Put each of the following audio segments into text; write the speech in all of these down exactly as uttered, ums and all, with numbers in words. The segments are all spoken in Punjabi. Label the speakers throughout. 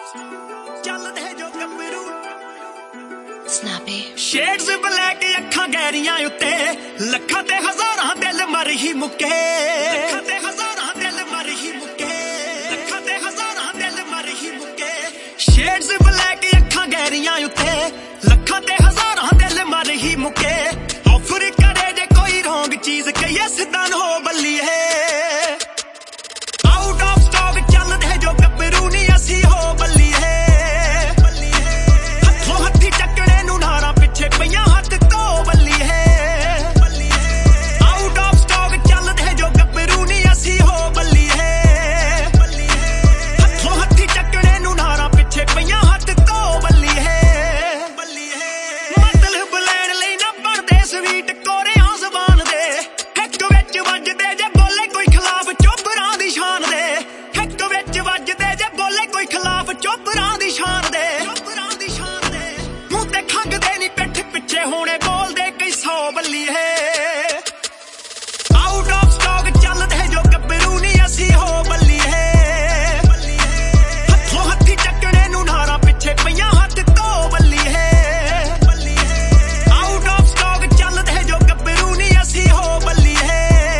Speaker 1: ਚੱਲਦੇ ਜੋ ਗੱਭਰੂ
Speaker 2: Snappy
Speaker 1: ਸ਼ੇਡਸ ਬਲੈਕ ਅੱਖਾਂ ਗਹਿਰੀਆਂ ਉੱਤੇ ਲੱਖਾਂ ਤੇ ਹਜ਼ਾਰਾਂ ਦਿਲ ਮਰ ਹੀ ਮੁੱਕੇ ਲੱਖਾਂ ਤੇ ਹਜ਼ਾਰਾਂ ਦਿਲ ਮਰ ਹੀ ਮੁੱਕੇ ਲੱਖਾਂ ਤੇ ਹਜ਼ਾਰਾਂ ਦਿਲ ਮਰ ਹੀ ਮੁੱਕੇ ਸ਼ੇਡਸ ਬਲੈਕ ਅੱਖਾਂ ਗਹਿਰੀਆਂ ਉੱਤੇ ਲੱਖਾਂ ਤੇ ਹਜ਼ਾਰਾਂ ਦਿਲ ਮਰ ਹੀ ਮੁੱਕੇ ਆਫਰ ਕਰੇ ਜੇ ਕੋਈ ਰੋਂਗ ਚੀਜ਼ ਕਹੀਏ ਸਿੱਧਾ ਹੋ ਬੱਲੀਏ ਆਊਟ ਆਫ ਸਟਾਕ ਚੱਲਦੇ ਜੋ ਗੱਭਰੂ ਨਹੀਂ ਅਸੀਂ ਹੋ ਬੱਲੀਏ ਹੱਥੋਂ ਹੱਥੀ ਚੱਕਣੇ ਨੂੰ ਨਾਰਾਂ ਪਿੱਛੇ ਪਈਆਂ ਹੱਥ ਧੋ ਬੱਲੀਏ ਆਊਟ ਆਫ ਸਟਾਕ ਚੱਲਦੇ ਜੋ ਗੱਭਰੂ ਨਹੀਂ ਅਸੀਂ ਹੋ ਬੱਲੀਏ ਹੱਥੋਂ ਹੱਥੀ ਚੱਕਣੇ ਨੂੰ ਨਾਰਾਂ ਪਿੱਛੇ ਪਈਆਂ ਹੱਥ ਧੋ ਬੱਲੀਏ ਮਤਲਬ ਲੈਣ ਲਈ ਨਾ ਬਣਦੇ ਸਵੀਟ ਕੋਰਿਆਂ ਜ਼ਬਾਨ ਦੇ ਹਿੱਕ ਵਿੱਚ ਵੱਜਦੇ ਜੇ ਬੋਲੇ ਕੋਈ ਖਿਲਾਫ ਚੋਬਰਾਂ ਦੀ ਸ਼ਾਨ ਦੇ ਹਿੱਕ ਵਿੱਚ ਵੱਜਦੇ ਜੇ ਬੋਲੇ ਕੋਈ ਖਿਲਾਫ ਚੋਬਰਾਂ ਦੀ ਸ਼ਾਨ ਦੇ ਚੋਬਰਾਂ ਦੀ ਸ਼ਾਨ ਦੇ ਮੂੰਹ ਤੇ ਖੰਗਦੇ ਨਹੀਂ ਪਿੱਠ ਪਿੱਛੇ ਹੋਣੇ ਬੋਲਦੇ ਕਈ ਸੌ ਬੱਲੀਏ ਆਊਟ ਆਫ ਸਟਾਕ ਚੱਲਦੇ ਜੋ ਗੱਭਰੂ ਨਹੀਂ ਅਸੀਂ ਹੋ ਬੱਲੀਏ ਹੱਥੋਂ ਹੱਥੀ ਚੱਕਣੇ ਨੂੰ ਨਾਰਾਂ ਪਿੱਛੇ ਪਈਆਂ ਹੱਥ ਧੋ ਬੱਲੀਏ ਆਊਟ ਆਫ ਸਟਾਕ ਚੱਲਦੇ ਜੋ ਗੱਭਰੂ ਨਹੀਂ ਅਸੀਂ ਹੋ ਬੱਲੀਏ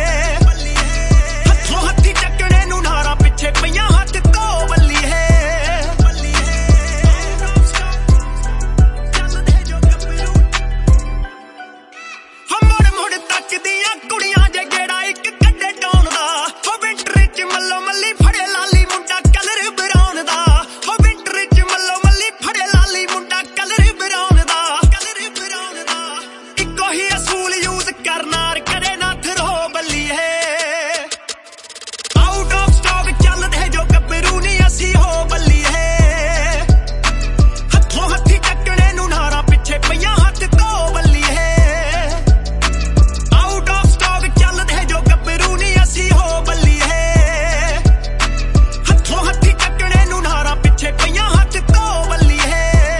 Speaker 1: ਹੱਥੋਂ ਹੱਥੀ ਚੱਕਣੇ ਨੂੰ ਨਾਰਾਂ ਪਿੱਛੇ ਪਈਆਂ ਹੱਥ ਧੋ ਬੱਲੀਏ ਚੱਲਦੇ ਜੋ ਗੱਭਰੂ ਮੁੜ ਮੁੜ ਤੱਕਦੀਆਂ ਕੁੜੀਆਂ ਜੇ ਗੇੜਾ ਇੱਕ ਕੱਢੇ ਟਾਉਣ ਦਾ ਹੋ ਵਿੰਟਰ ਚ ਮੱਲੋ ਮੱਲੀ ਫੜੇ ਲਾਲੀ ਮੁੰਡਾ ਕਲਰ ਬਰਾਉਨ ਦਾ ਹੋ ਵਿੰਟਰ ਚ ਮੱਲੋ ਮੱਲੀ ਫੜੇ ਲਾਲੀ ਮੁੰਡਾ ਕਲਰ ਬਰਾਉਨ ਦਾ ਕਲਰ ਬਰਾਉਨ ਦਾ ਇੱਕੋ ਹੀ ਅਸੂਲ ਯੂਜ਼ ਕਰਨਾ ਕਰੇ ਨਾ ਥਰੋ ਬੱਲੀਏ ਆਊਟ ਆਫ ਸਟਾਕ ਚੱਲਦੇ ਜੋ ਗੱਭਰੂ ਨਹੀਂ ਅਸੀਂ ਹੋ ਬੱਲੀਏ ਹੱਥੋਂ ਹੱਥੀ ਚੱਕਣੇ ਨੂੰ ਨਾਰਾਂ ਪਿੱਛੇ ਪਈਆਂ ਹੱਥ ਧੋ ਬੱਲੀਏ ਆਊਟ ਆਫ ਸਟਾਕ ਚੱਲਦੇ ਜੋ ਗੱਭਰੂ ਨਹੀਂ ਅਸੀਂ ਹੋ ਬੱਲੀਏ ਹੱਥੋਂ ਹੱਥੀ ਚੱਕਣੇ ਨੂੰ ਨਾਰਾਂ ਪਿੱਛੇ ਪਈਆਂ ਹੱਥ ਧੋ ਬੱਲੀਏ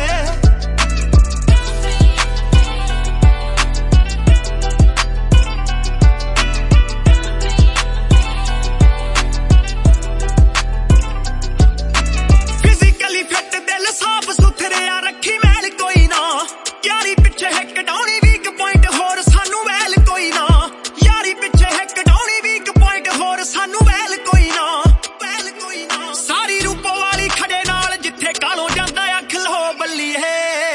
Speaker 1: ਫਿਜ਼ੀਕਲੀ ਫਿੱਟ ਦਿਲ ਸਾਫ ਸੁਥਰਿਆ ਰੱਖੀ ਮੈਲ ਕੋਈ ਨਾ ਯਾਰੀ ਪਿੱਛੇ ਹਿੱਕ ਡਾਉਣੀ ਵੀਕ ਪੁਆਇੰਟ ਹੋਰ ਸਾਨੂੰ ਵੈਲ ਕੋਈ ਨਾ ਯਾਰੀ ਪਿੱਛੇ ਹਿੱਕ ਡਾਉਣੀ ਵੀਕ ਪੁਆਇੰਟ ਹੋਰ ਸਾਨੂੰ ਵੈਲ ਕੋਈ ਨਾ ਵੈਲ ਕੋਈ ਨਾ ਸਾਰੀ ਰੂਪੋ ਵਾਲੀ ਖੜੇ ਨਾਲ ਜਿੱਥੇ ਕਾਲੋਂ ਜਾਂਦਾ ਅੱਖ ਲੋ ਬੱਲੀਏ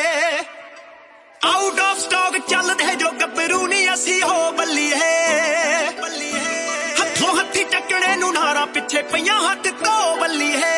Speaker 1: ਆਊਟ ਆਫ ਸਟਾਕ ਚੱਲਦੇ ਜੋ ਗੱਭਰੂ ਨਹੀਂ ਅਸੀਂ ਹੋ ਬੱਲੀਏ ਹੱਥੋਂ ਹੱਥੀ ਚੱਕਣੇ ਨੂੰ ਨਾਰਾਂ ਪਿੱਛੇ ਪਈਆਂ ਹੱਥ ਧੋ ਬੱਲੀਏ